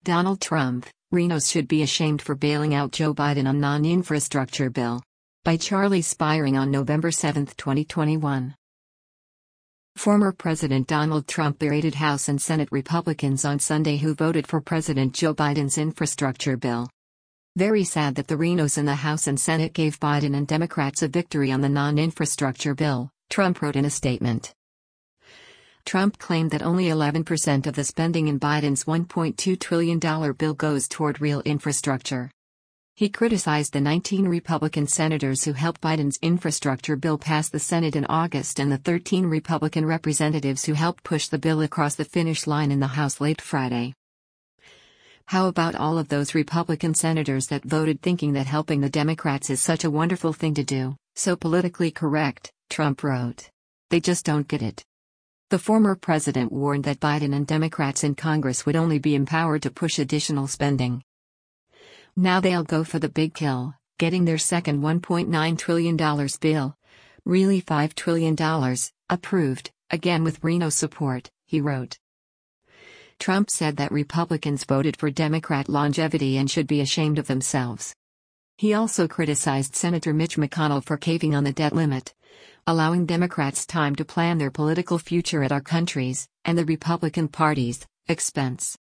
Donald Trump, Rhinos should be ashamed for bailing out Joe Biden on non-infrastructure bill. By Charlie Spiring on November 7, 2021. Former President Donald Trump berated House and Senate Republicans on Sunday who voted for President Joe Biden's infrastructure bill. Very sad that the Rhinos in the House and Senate gave Biden and Democrats a victory on the non-infrastructure bill, Trump wrote in a statement. Trump claimed that only 11% of the spending in Biden's $1.2 trillion bill goes toward real infrastructure. He criticized the 19 Republican senators who helped Biden's infrastructure bill pass the Senate in August and the 13 Republican representatives who helped push the bill across the finish line in the House late Friday. How about all of those Republican senators that voted thinking that helping the Democrats is such a wonderful thing to do, so politically correct, Trump wrote. They just don't get it. The former president warned that Biden and Democrats in Congress would only be empowered to push additional spending. Now they'll go for the big kill, getting their second $1.9 trillion bill, really $5 trillion, approved, again with Rhino support, he wrote. Trump said that Republicans voted for Democrat longevity and should be ashamed of themselves. He also criticized Senator Mitch McConnell for caving on the debt limit, allowing Democrats time to plan their political future at our country's, and the Republican Party's, expense.